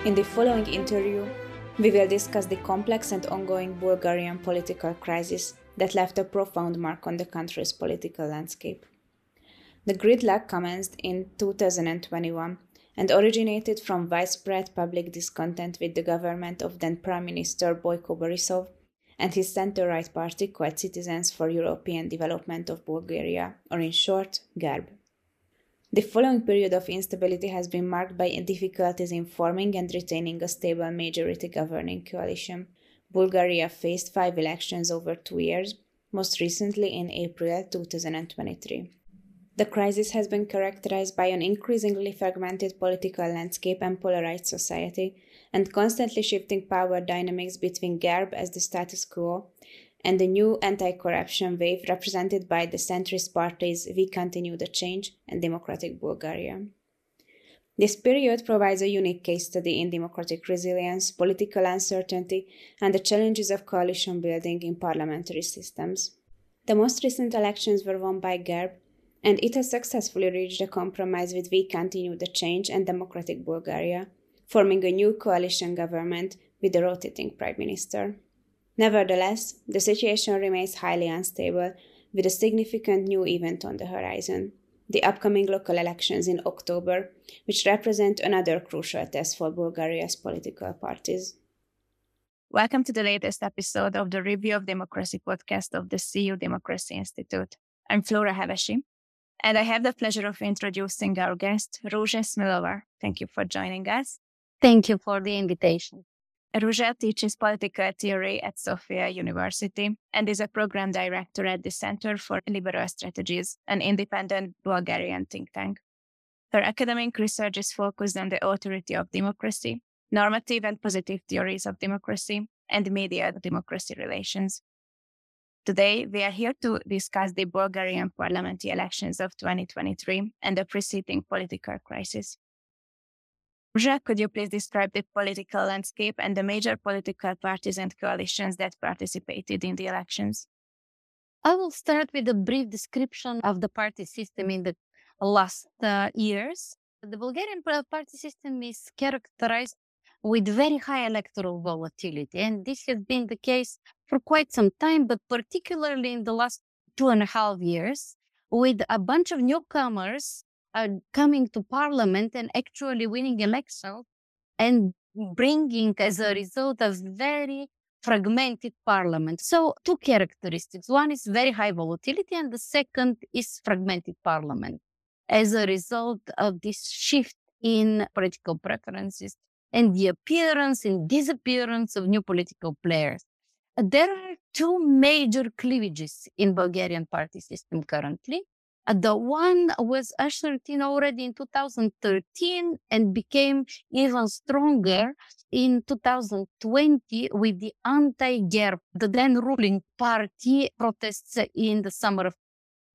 In the following interview, we will discuss the complex and ongoing Bulgarian political crisis that left a profound mark on the country's political landscape. The gridlock commenced in 2021 and originated from widespread public discontent with the government of then Prime Minister Boyko Borisov and his center-right party called Citizens for European Development of Bulgaria, or in short, GERB. The following period of instability has been marked by difficulties in forming and retaining a stable majority governing coalition. Bulgaria faced 5 elections over 2 years, most recently in April 2023. The crisis has been characterized by an increasingly fragmented political landscape and polarized society, and constantly shifting power dynamics between GERB as the status quo and the new anti-corruption wave represented by the centrist parties We Continue the Change and Democratic Bulgaria. This period provides a unique case study in democratic resilience, political uncertainty, and the challenges of coalition building in parliamentary systems. The most recent elections were won by GERB, and it has successfully reached a compromise with We Continue the Change and Democratic Bulgaria, forming a new coalition government with a rotating prime minister. Nevertheless, the situation remains highly unstable, with a significant new event on the horizon: the upcoming local elections in October, which represent another crucial test for Bulgaria's political parties. Welcome to the latest episode of the Review of Democracy podcast of the CEU Democracy Institute. I'm Flora Hevesi, and I have the pleasure of introducing our guest, Ruža Smilova. Thank you for joining us. Thank you for the invitation. Ruža teaches political theory at Sofia University and is a program director at the Center for Liberal Strategies, an independent Bulgarian think tank. Her academic research is focused on the authority of democracy, normative and positive theories of democracy, and media-democracy relations. Today, we are here to discuss the Bulgarian parliamentary elections of 2023 and the preceding political crisis. Ruža, could you please describe the political landscape and the major political parties and coalitions that participated in the elections? I will start with a brief description of the party system in the last years. The Bulgarian party system is characterized with very high electoral volatility, and this has been the case for quite some time, but particularly in the last 2.5 years, with a bunch of newcomers coming to parliament and actually winning elections and bringing as a result a very fragmented parliament. So 2 characteristics. One is very high volatility and the second is fragmented parliament as a result of this shift in political preferences and the appearance and disappearance of new political players. There are 2 major cleavages in Bulgarian party system currently. The one was ushered in already in 2013 and became even stronger in 2020 with the anti-GERB, the then ruling party, protests in the summer of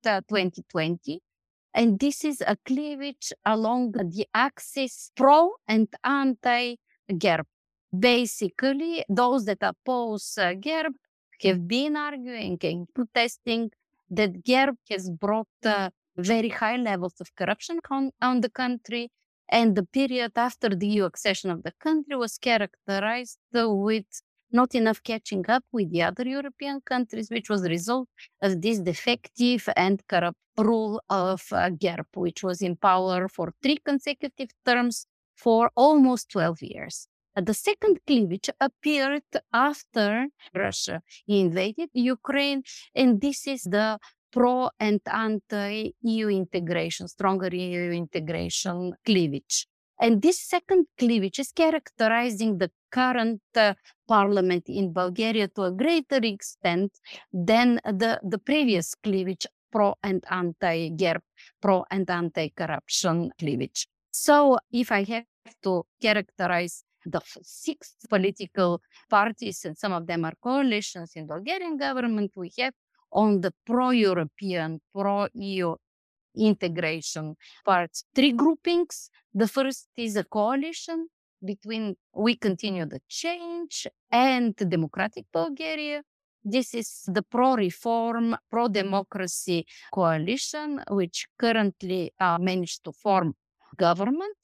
2020. And this is a cleavage along the axis pro and anti-GERB. Basically, those that oppose GERB have been arguing and protesting that GERB has brought very high levels of corruption on the country, and the period after the EU accession of the country was characterized with not enough catching up with the other European countries, which was the result of this defective and corrupt rule of GERB, which was in power for 3 consecutive terms for almost 12 years. The second cleavage appeared after Russia invaded Ukraine, and this is the pro and anti-EU integration, stronger EU integration cleavage. And this second cleavage is characterizing the current parliament in Bulgaria to a greater extent than the previous cleavage, pro and anti-GERB, pro and anti-corruption cleavage. So if I have to characterize the 6 political parties, and some of them are coalitions in Bulgarian government, we have on the pro-European, pro-EU integration parts 3 groupings. The first is a coalition between We Continue the Change and Democratic Bulgaria. This is the pro-reform, pro-democracy coalition, which currently managed to form government.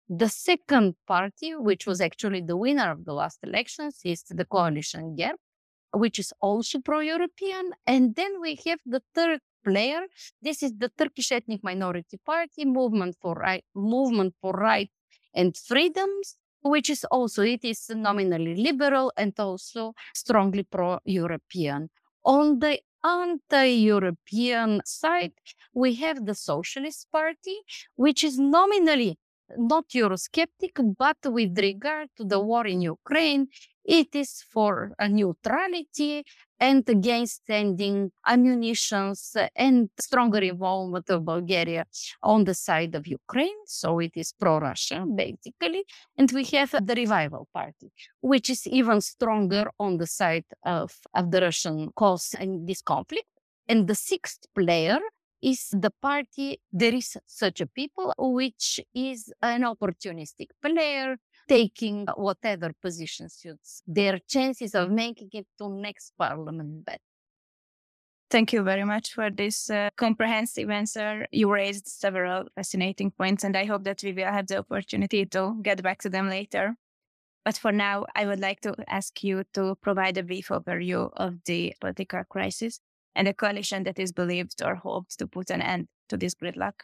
The second party, which was actually the winner of the last elections, is the coalition GERB, which is also pro-European. And then we have the third player. This is the Turkish Ethnic Minority Party, Movement for Right and Freedoms, which is also, it is nominally liberal and also strongly pro-European. On the anti-European side, we have the Socialist Party, which is nominally not Eurosceptic, but with regard to the war in Ukraine, it is for a neutrality and against sending ammunitions and stronger involvement of Bulgaria on the side of Ukraine. So it is pro-Russia, basically. And we have the Revival Party, which is even stronger on the side of the Russian cause in this conflict. And the sixth player is the party There Is Such a People, which is an opportunistic player taking whatever position suits their chances of making it to next parliament better. Thank you very much for this comprehensive answer. You raised several fascinating points, and I hope that we will have the opportunity to get back to them later. But for now, I would like to ask you to provide a brief overview of the political crisis and a coalition that is believed or hoped to put an end to this gridlock.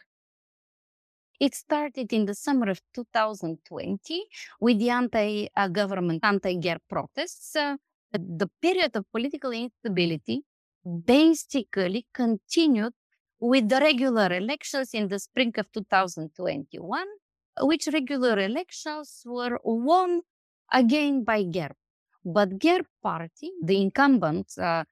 It started in the summer of 2020 with the anti-government, anti-GERB protests. The period of political instability basically continued with the regular elections in the spring of 2021, which regular elections were won again by GERB. But GERB party, the incumbent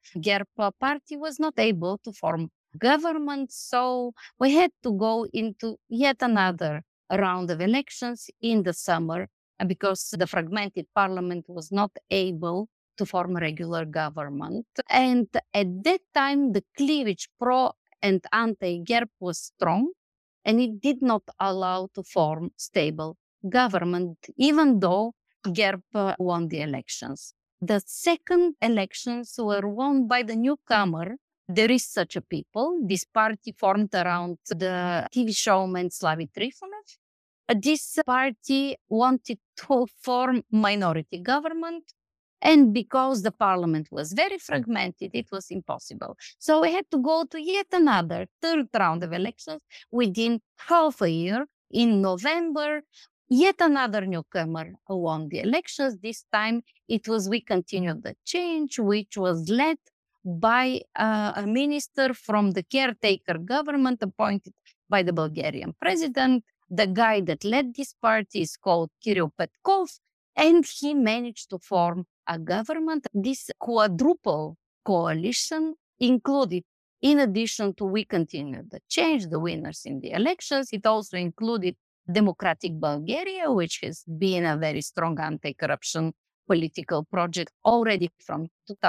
GERB party, was not able to form government, so we had to go into yet another round of elections in the summer because the fragmented parliament was not able to form a regular government. And at that time, the cleavage pro and anti-GERB was strong, and it did not allow to form stable government, even though GERB won the elections. The second elections were won by the newcomer, There Is Such a People. This party formed around the TV showman Slavi Trifonov. This party wanted to form minority government, and because the parliament was very fragmented, it was impossible. So we had to go to yet another third round of elections within half a year. In November, yet another newcomer won the elections. This time it was We Continue the Change, which was led by a minister from the caretaker government appointed by the Bulgarian president. The guy that led this party is called Kirill Petkov, and he managed to form a government. This quadruple coalition included, in addition to We Continue the Change, the winners in the elections, it also included Democratic Bulgaria, which has been a very strong anti-corruption political project already from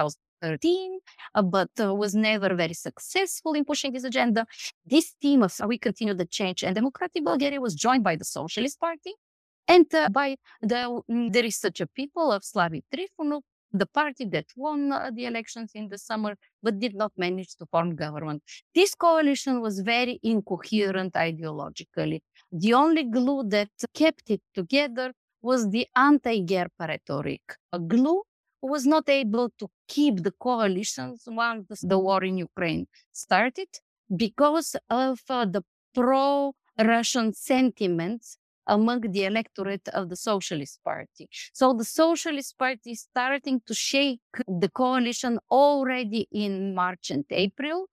2013, but was never very successful in pushing this agenda. This team of We Continue the Change and Democratic Bulgaria was joined by the Socialist Party and by There Is Such a People of Slavi Trifonov, the party that won the elections in the summer but did not manage to form government. This coalition was very incoherent ideologically. The only glue that kept it together was the anti-GERB rhetoric. A glue was not able to keep the coalitions once the war in Ukraine started because of the pro-Russian sentiments among the electorate of the Socialist Party. So the Socialist Party is starting to shake the coalition already in March and April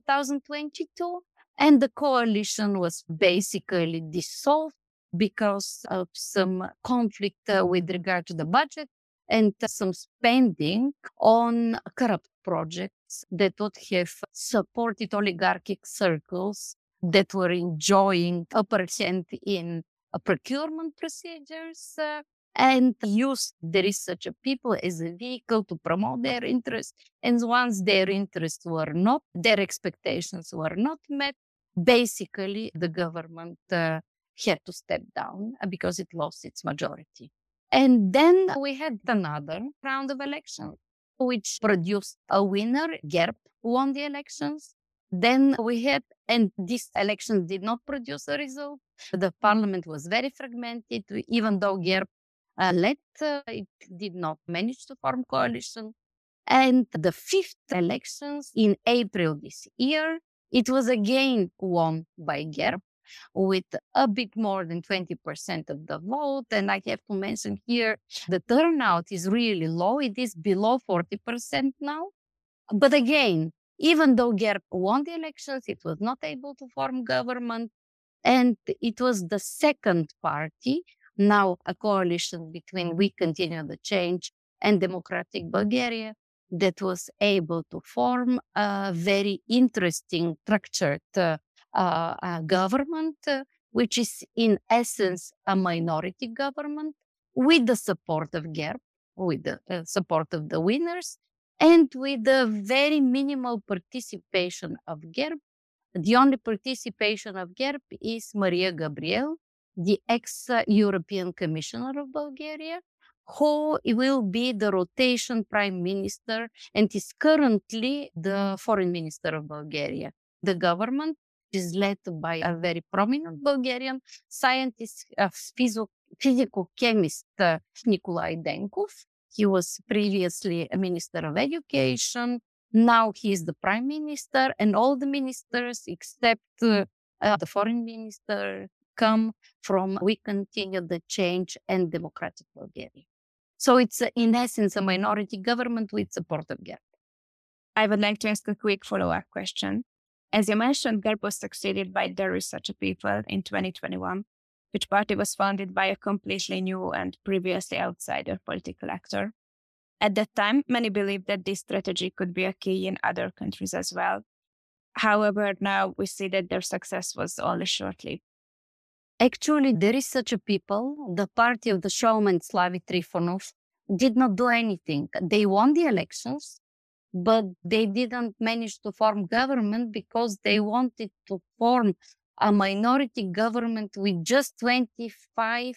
2022, and the coalition was basically dissolved because of some conflict with regard to the budget and some spending on corrupt projects that would have supported oligarchic circles that were enjoying upper hand in procurement procedures and used There Is Such a People as a vehicle to promote their interests. And once their interests were not, their expectations were not met, basically the government had to step down because it lost its majority. And then we had another round of elections, which produced a winner. GERB won the elections. Then we had, and this election did not produce a result. The parliament was very fragmented, even though GERB led, it did not manage to form coalition. And the fifth elections in April this year, it was again won by GERB with a bit more than 20% of the vote. And I have to mention here, the turnout is really low. It is below 40% now. But again, even though GERB won the elections, it was not able to form government. And it was the second party, now a coalition between We Continue the Change and Democratic Bulgaria, that was able to form a very interesting structured government, which is in essence a minority government with the support of GERB, with the support of the winners, and with the very minimal participation of GERB. The only participation of GERB is Maria Gabriel, the ex-European Commissioner of Bulgaria, who will be the rotation prime minister and is currently the foreign minister of Bulgaria. The government is led by a very prominent Bulgarian scientist, physical-chemist Nikolai Denkov. He was previously a minister of education. Now he is the prime minister, and all the ministers except the foreign minister come from We Continue the Change and Democratic Bulgaria. So it's in essence a minority government with support of GERB. I would like to ask a quick follow-up question. As you mentioned, GERB was succeeded by There Is Such a People in 2021, which party was founded by a completely new and previously outsider political actor. At that time, many believed that this strategy could be a key in other countries as well. However, now we see that their success was only short-lived. Actually, There Is Such a People, the party of the showman Slavi Trifonov, did not do anything. They won the elections, but they didn't manage to form government because they wanted to form a minority government with just 25%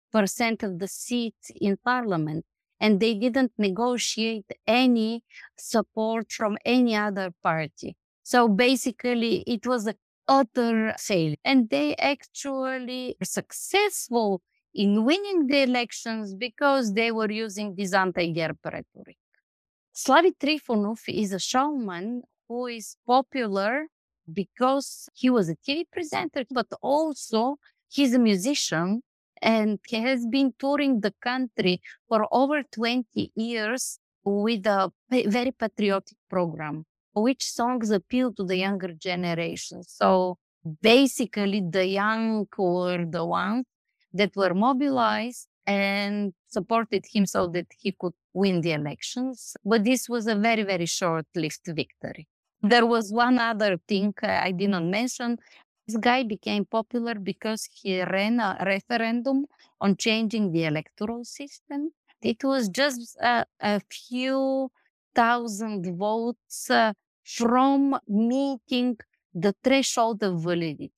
of the seats in parliament. And they didn't negotiate any support from any other party. So basically, it was an utter failure. And they actually were successful in winning the elections because they were using this anti-GERB rhetoric. Slavi Trifonov is a showman who is popular because he was a TV presenter, but also he's a musician. And he has been touring the country for over 20 years with a very patriotic program, which songs appeal to the younger generation. So basically, the young were the ones that were mobilized and supported him so that he could win the elections. But this was a very, very short-lived victory. There was one other thing I didn't mention. This guy became popular because he ran a referendum on changing the electoral system. It was just a few thousand votes from meeting the threshold of validity.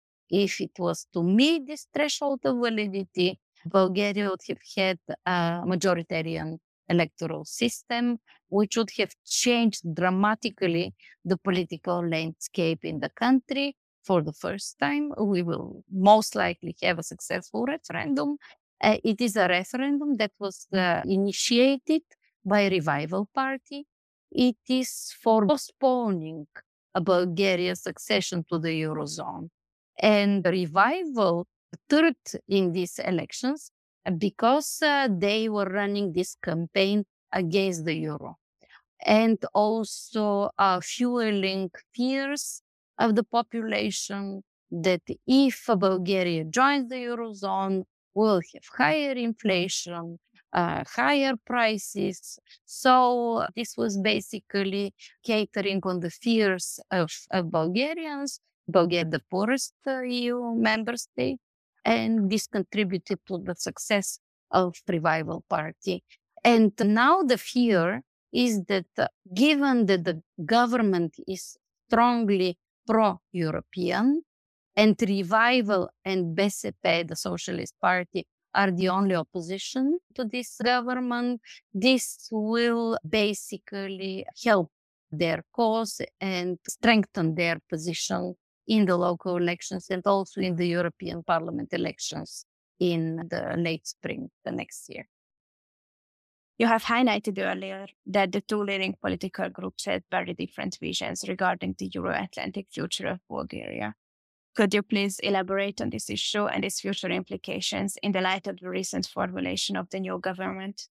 If it was to meet this threshold of validity, Bulgaria would have had a majoritarian electoral system, which would have changed dramatically the political landscape in the country. For the first time, we will most likely have a successful referendum. It is a referendum that was initiated by Revival Party. It is for postponing Bulgaria's accession to the Eurozone. And Revival third in these elections because they were running this campaign against the euro and also fueling fears of the population that if Bulgaria joins the Eurozone, we'll have higher inflation, higher prices. So this was basically catering on the fears of Bulgarians, Bulgaria, the poorest EU member state, and this contributed to the success of Revival Party. And now the fear is that given that the government is strongly pro-European, and Revival and БСП, the Socialist Party, are the only opposition to this government, this will basically help their cause and strengthen their position in the local elections and also in the European Parliament elections in the late spring the next year. You have highlighted earlier that the two leading political groups had very different visions regarding the Euro-Atlantic future of Bulgaria. Could you please elaborate on this issue and its future implications in the light of the recent formulation of the new government?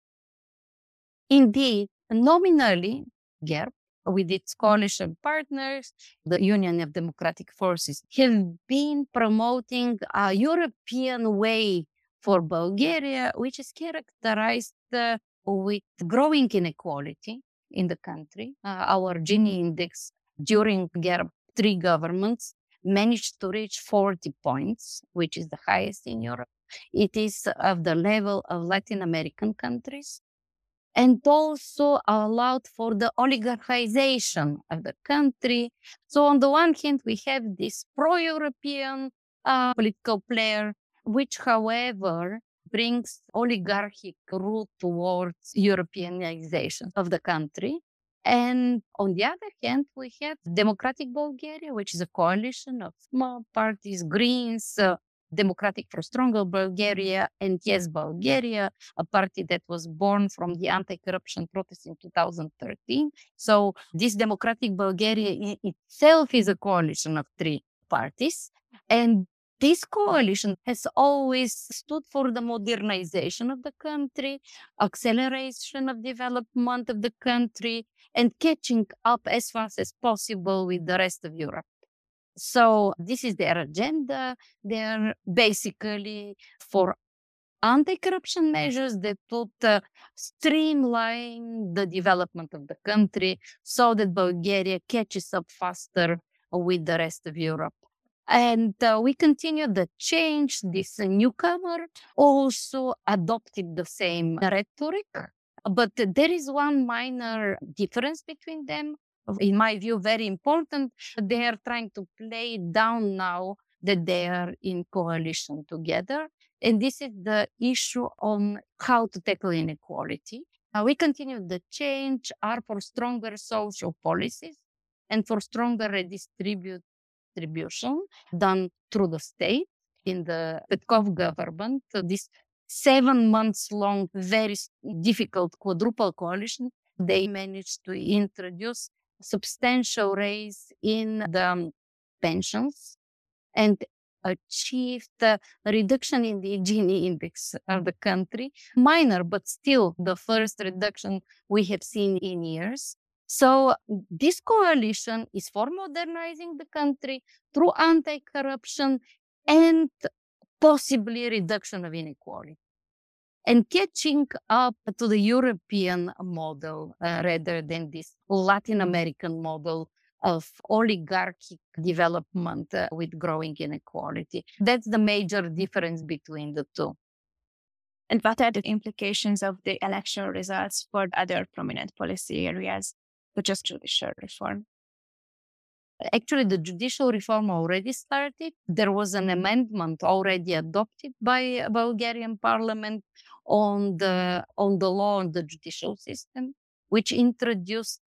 Indeed, nominally, GERB, with its coalition partners, the Union of Democratic Forces, have been promoting a European way for Bulgaria, which is characterized with growing inequality in the country. Our Gini index during GERB 3 governments managed to reach 40 points, which is the highest in Europe. It is of the level of Latin American countries, and also allowed for the oligarchization of the country. So on the one hand, we have this pro-European political player, which, however, brings oligarchic route towards Europeanization of the country. And on the other hand, we have Democratic Bulgaria, which is a coalition of small parties, Greens, Democratic for Stronger Bulgaria, and Yes Bulgaria, a party that was born from the anti-corruption protest in 2013. So this Democratic Bulgaria in itself is a coalition of three parties. And this coalition has always stood for the modernization of the country, acceleration of development of the country, and catching up as fast as possible with the rest of Europe. So this is their agenda. They're basically for anti-corruption measures that would streamline the development of the country so that Bulgaria catches up faster with the rest of Europe. And we continue the change. This newcomer also adopted the same rhetoric, but there is one minor difference between them. In my view, very important. They are trying to play down now that they are in coalition together. And this is the issue on how to tackle inequality. We continue the change are for stronger social policies and for stronger redistribution done through the state. In the Petkov government, this 7 months long, very difficult quadruple coalition, they managed to introduce substantial raise in the pensions and achieved a reduction in the Gini index of the country. Minor, but still the first reduction we have seen in years. So this coalition is for modernizing the country through anti-corruption and possibly reduction of inequality, and catching up to the European model rather than this Latin American model of oligarchic development with growing inequality. That's the major difference between the two. And what are the implications of the election results for other prominent policy areas, such as judicial reform? Actually, the judicial reform already started. There was an amendment already adopted by Bulgarian parliament on the law on the judicial system, which introduced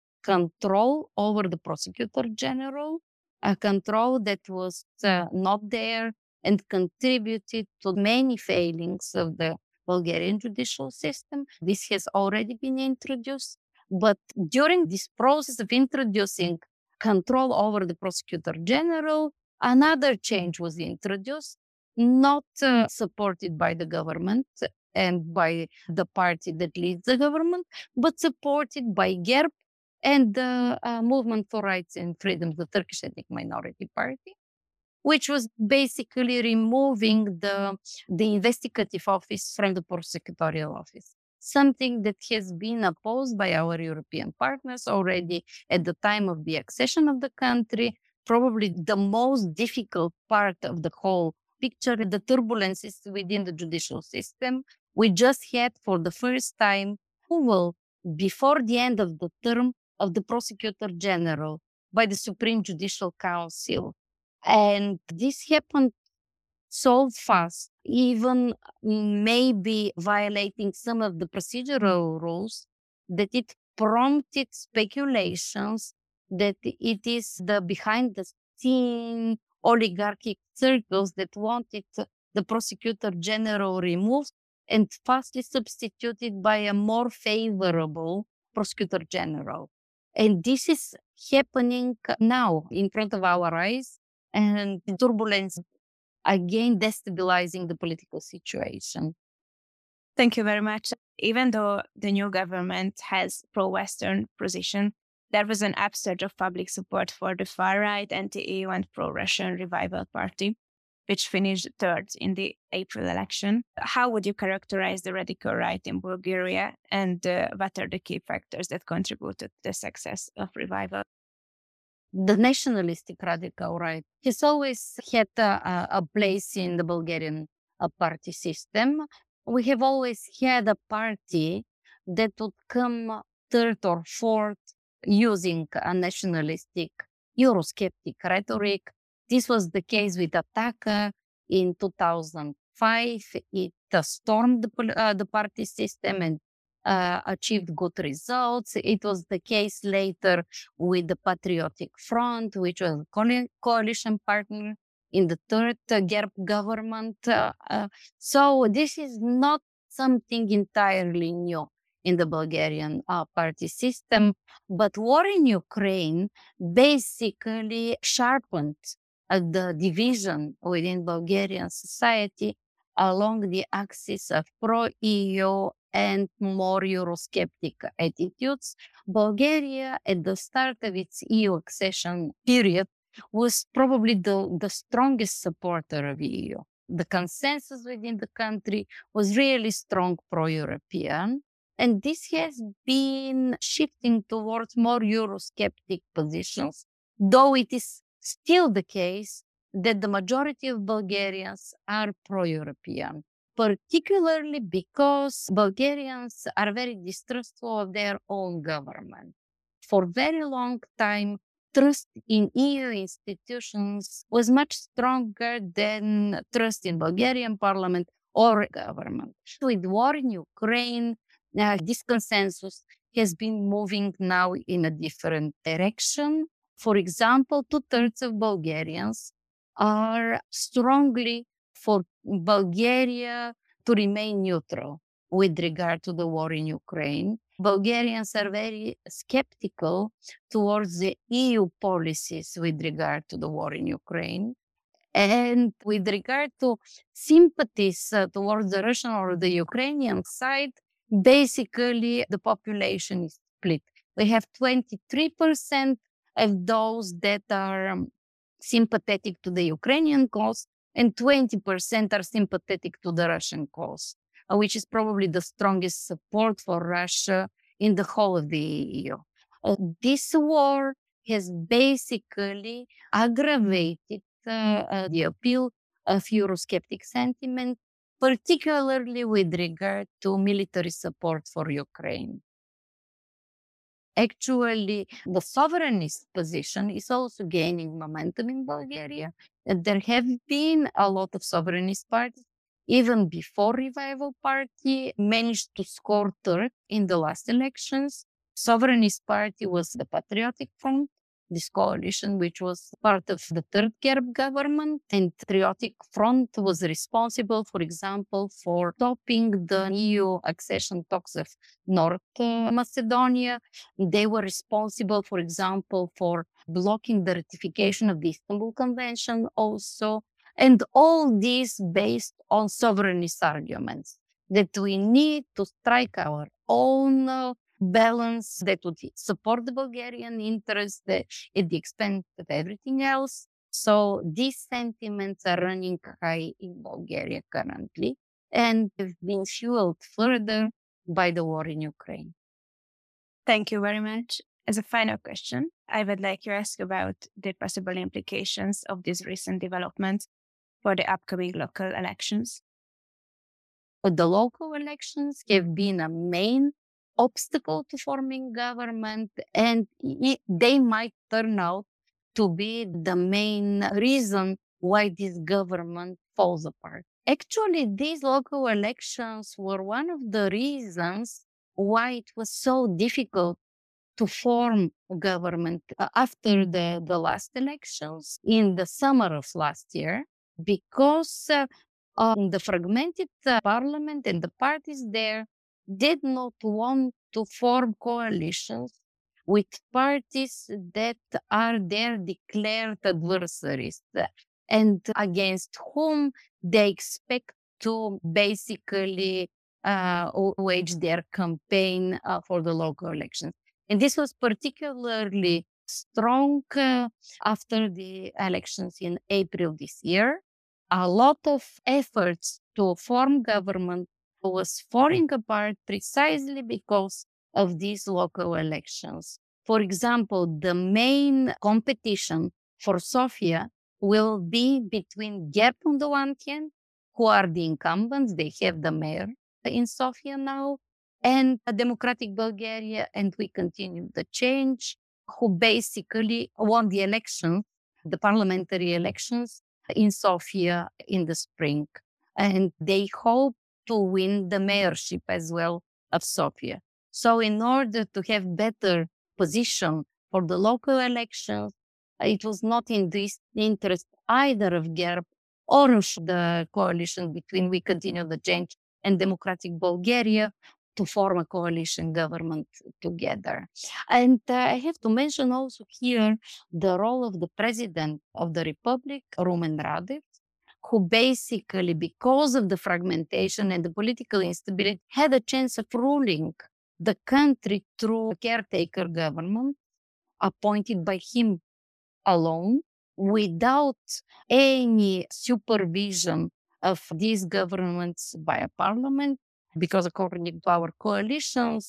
control over the prosecutor general, a control that was not there and contributed to many failings of the Bulgarian judicial system. This has already been introduced. But during this process of introducing control over the prosecutor general, another change was introduced, not supported by the government and by the party that leads the government, but supported by GERB and the Movement for Rights and Freedoms, the Turkish Ethnic Minority Party, which was basically removing the investigative office from the prosecutorial office. Something that has been opposed by our European partners already at the time of the accession of the country. Probably the most difficult part of the whole picture, the turbulences within the judicial system. We just had for the first time approval before the end of the term of the Prosecutor General by the Supreme Judicial Council. And this happened so fast, even maybe violating some of the procedural rules, that it prompted speculations that it is the behind the scene oligarchic circles that wanted the prosecutor general removed and fastly substituted by a more favorable prosecutor general. And this is happening now in front of our eyes, and turbulence again destabilizing the political situation. Thank you very much. Even though the new government has pro-Western position, there was an upsurge of public support for the far-right, anti-EU and pro-Russian Revival Party, which finished third in the April election. How would you characterize the radical right in Bulgaria, and what are the key factors that contributed to the success of Revival? The nationalistic radical right has always had a place in the Bulgarian party system. We have always had a party that would come third or fourth using a nationalistic Eurosceptic rhetoric. This was the case with Ataka in 2005. It stormed the party system and achieved good results. It was the case later with the Patriotic Front, which was a coalition partner in the third GERB government. So this is not something entirely new in the Bulgarian party system, but war in Ukraine basically sharpened the division within Bulgarian society along the axis of pro-EU and more Eurosceptic attitudes. Bulgaria, at the start of its EU accession period, was probably the strongest supporter of EU. The consensus within the country was really strong pro-European, and this has been shifting towards more Eurosceptic positions, though it is still the case that the majority of Bulgarians are pro-European, particularly because Bulgarians are very distrustful of their own government. For a very long time, trust in EU institutions was much stronger than trust in Bulgarian parliament or government. With war in Ukraine, this consensus has been moving now in a different direction. For example, 2/3 of Bulgarians are strongly for Bulgaria to remain neutral with regard to the war in Ukraine. Bulgarians are very skeptical towards the EU policies with regard to the war in Ukraine. And with regard to sympathies towards the Russian or the Ukrainian side, basically the population is split. We have 23% of those that are sympathetic to the Ukrainian cause, and 20% are sympathetic to the Russian cause, which is probably the strongest support for Russia in the whole of the EU. This war has basically aggravated the appeal of Eurosceptic sentiment, particularly with regard to military support for Ukraine. Actually, the sovereignist position is also gaining momentum in Bulgaria. And there have been a lot of sovereignist parties. Even before Revival Party managed to score third in the last elections, sovereignist party was the Patriotic Front, this coalition which was part of the third GERB government. And Patriotic Front was responsible, for example, for stopping the EU accession talks of North Macedonia. They were responsible, for example, for blocking the ratification of the Istanbul Convention also. And all this based on sovereignist arguments that we need to strike our own balance that would support the Bulgarian interests at the expense of everything else. So these sentiments are running high in Bulgaria currently and have been fueled further by the war in Ukraine. Thank you very much. As a final question, I would like to ask about the possible implications of these recent developments for the upcoming local elections. The local elections have been a main obstacle to forming government, and they might turn out to be the main reason why this government falls apart. Actually, these local elections were one of the reasons why it was so difficult to form a government after the last elections in the summer of last year because the fragmented parliament and the parties there did not want to form coalitions with parties that are their declared adversaries and against whom they expect to basically wage their campaign for the local elections. And this was particularly strong after the elections in April this year. A lot of efforts to form government was falling apart precisely because of these local elections. For example, the main competition for Sofia will be between GERB on the one hand, who are the incumbents, they have the mayor in Sofia now, and Democratic Bulgaria, and we continue the change, who basically won the election, the parliamentary elections in Sofia in the spring. And they hope to win the mayorship as well of Sofia. So in order to have better position for the local elections, it was not in the interest either of GERB or of the coalition between We Continue the Change and Democratic Bulgaria to form a coalition government together. And I have to mention also here the role of the president of the Republic, Rumen Radev, who basically, because of the fragmentation and the political instability, had a chance of ruling the country through a caretaker government appointed by him alone without any supervision of these governments by a parliament. Because according to our coalition,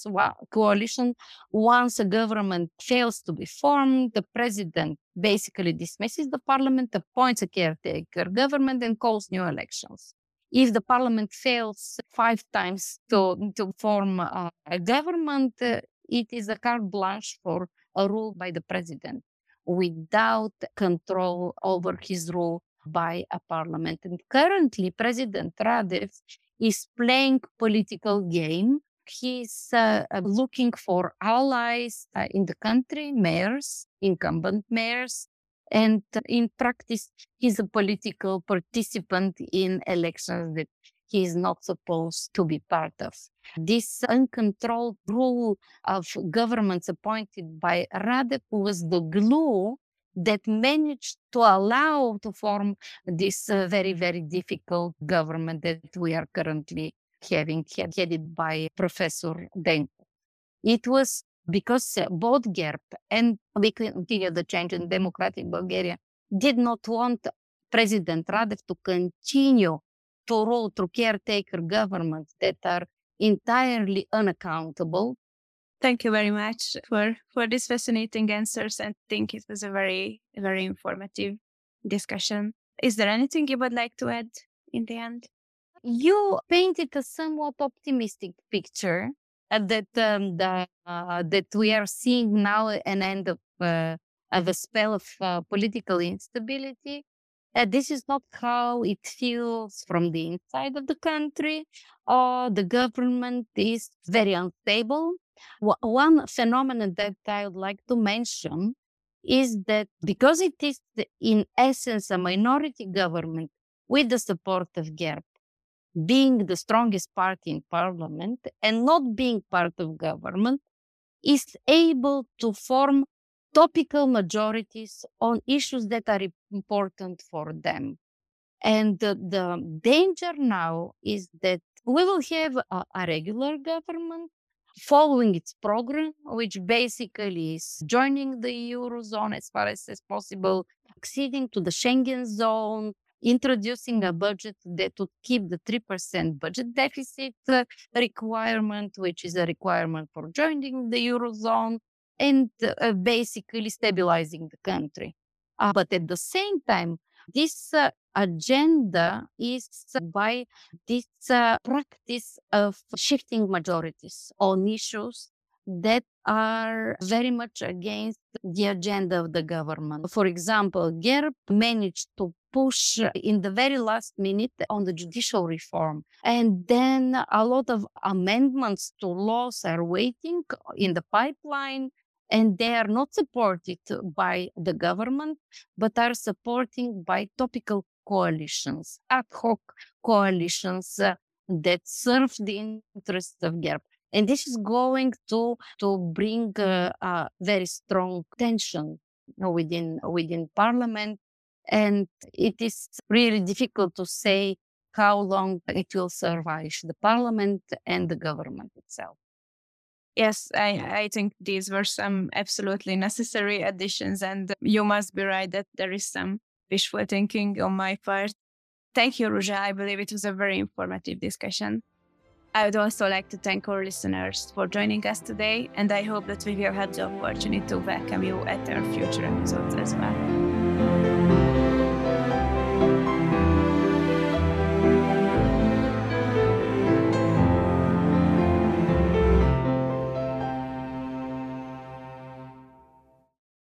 once a government fails to be formed, the president basically dismisses the parliament, appoints a caretaker government, and calls new elections. If the parliament fails 5 times to form a government, it is a carte blanche for a rule by the president without control over his rule by a parliament. And currently, President Radev is playing political game. He's looking for allies in the country, mayors, incumbent mayors, and in practice, he's a political participant in elections that he is not supposed to be part of. This uncontrolled rule of governments appointed by Radev was the glue that managed to allow to form this very, very difficult government that we are currently having, headed by Professor Denko. It was because both GERB and We Continue the Change in Democratic Bulgaria did not want President Radev to continue to rule through caretaker governments that are entirely unaccountable. Thank you very much for these fascinating answers, and I think it was a very, very informative discussion. Is there anything you would like to add in the end? You painted a somewhat optimistic picture that we are seeing now an end of a spell of political instability. This is not how it feels from the inside of the country. The government is very unstable. One phenomenon that I would like to mention is that because it is in essence a minority government with the support of GERB, being the strongest party in parliament and not being part of government, is able to form topical majorities on issues that are important for them. And the danger now is that we will have a regular government following its program, which basically is joining the Eurozone as far as possible, acceding to the Schengen zone, introducing a budget that would keep the 3% budget deficit requirement, which is a requirement for joining the Eurozone, and basically stabilizing the country. But at the same time, this agenda is by this practice of shifting majorities on issues that are very much against the agenda of the government. For example, GERB managed to push in the very last minute on the judicial reform. And then a lot of amendments to laws are waiting in the pipeline. And they are not supported by the government, but are supported by topical coalitions, ad hoc coalitions that serve the interests of GERB. And this is going to bring a very strong tension within parliament. And it is really difficult to say how long it will survive the parliament and the government itself. Yes, I think these were some absolutely necessary additions, and you must be right that there is some wishful thinking on my part. Thank you, Ruja. I believe it was a very informative discussion. I would also like to thank our listeners for joining us today, and I hope that we will have the opportunity to welcome you at our future episodes as well.